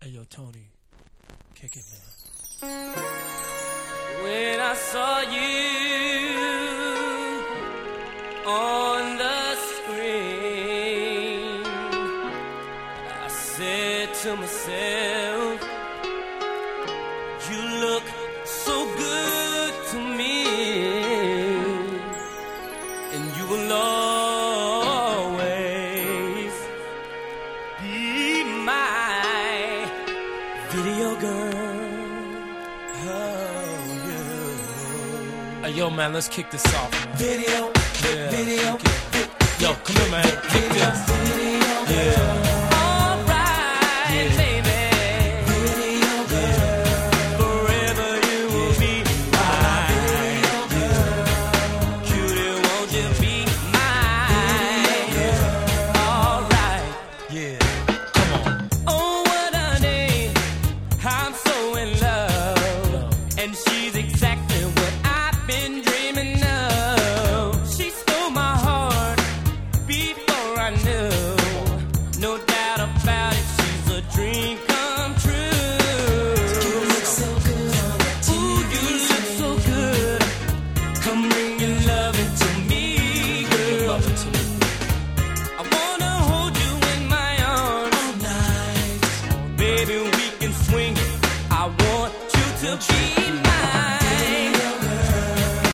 Hey, yo, Tony, kick it, man. When I saw you on the screen, I said to myself, you look so good to me, and you will always be my video girl. Hey, yo, man, let's kick this off, man. Video, Yeah, video, Yo, come here, man. Kick this. Yeah.